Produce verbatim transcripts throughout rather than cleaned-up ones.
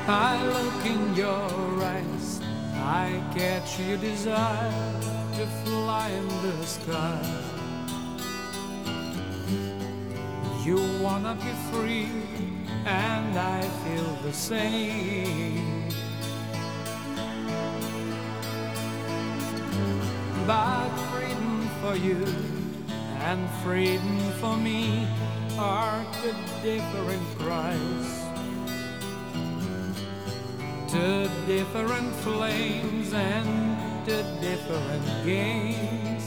I look in your eyes, I catch your desire to fly in the sky. You wanna be free, and I feel the same. But freedom for you and freedom for me are two different price, two different flames and two different games.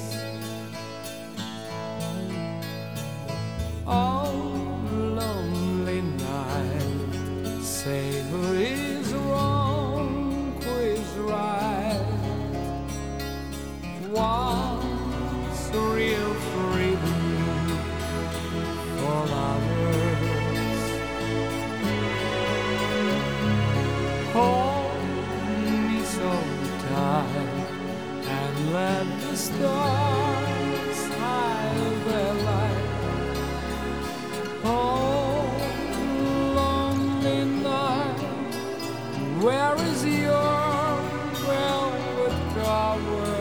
Oh, lonely night, say who is wrong, who is right. What's real freedom for lovers? Hold me so tight and let the stars hide their light. Oh, lonely night, where is your velvet cover?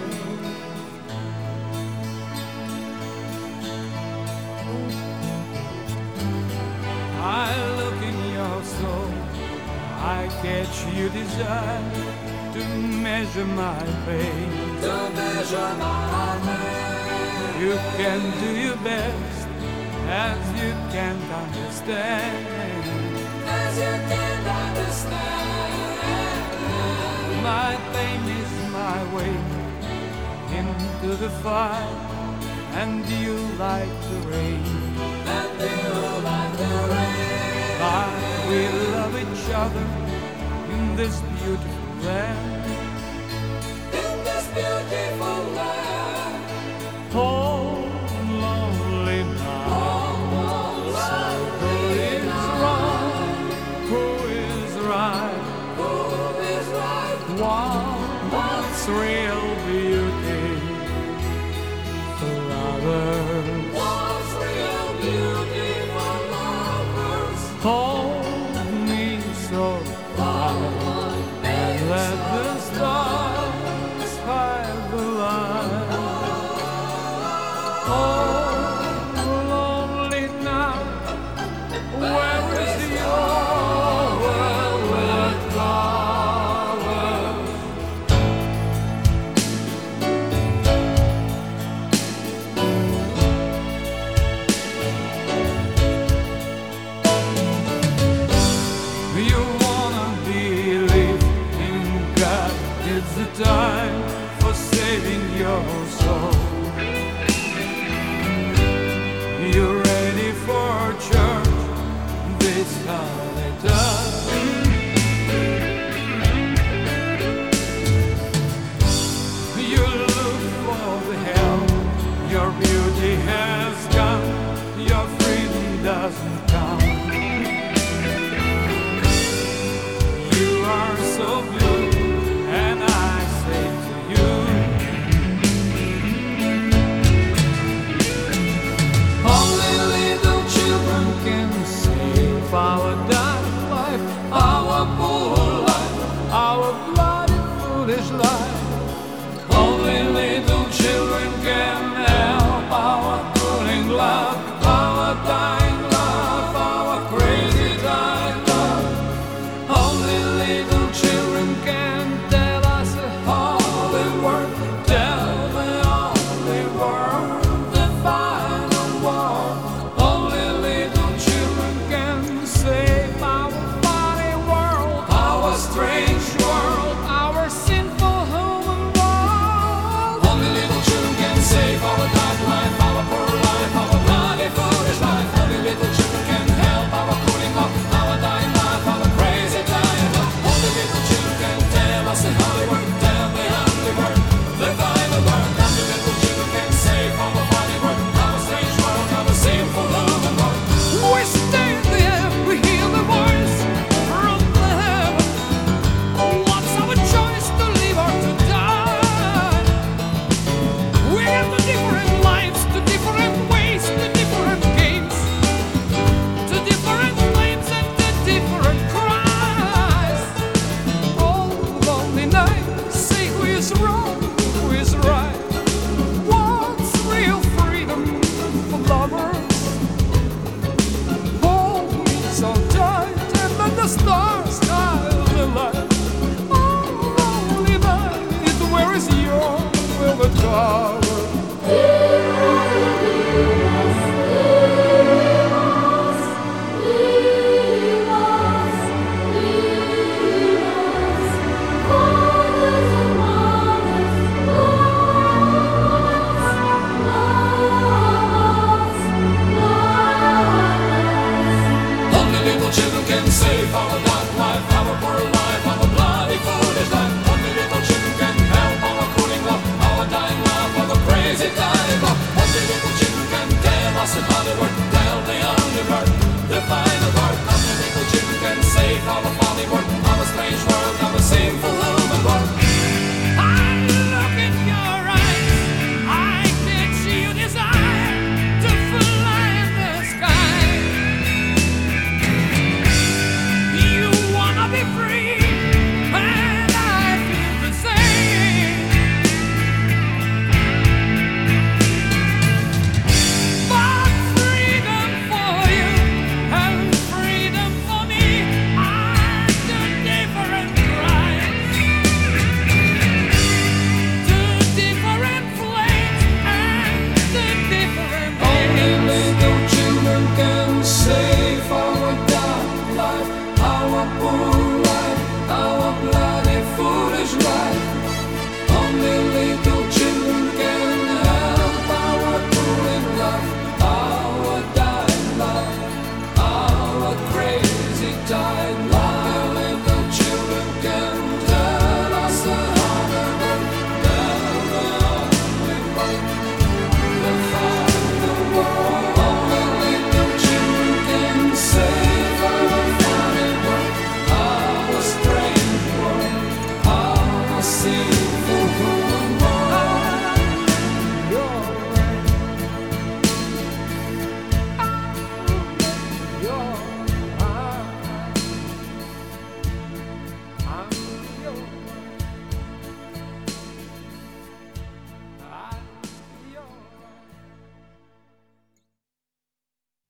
I look in your soul, I catch your desire to measure my pain. To measure my pain. You can do your best as you can't understand. As you can't understand. My pain is my way into the fire, and you like the rain. And you like the rain. But we love each other in this beautiful land. In this beautiful land. Oh, lonely night. Oh, Who is wrong? Who is right? who is right? What's real beauty for lovers? What's real beauty for lovers? Hold me so tight and let the stars hide the light. Oh, lonely night, where is your velvet cover? You wanna believe in God, it's the time for saving your soul. You're ready for church this holiday.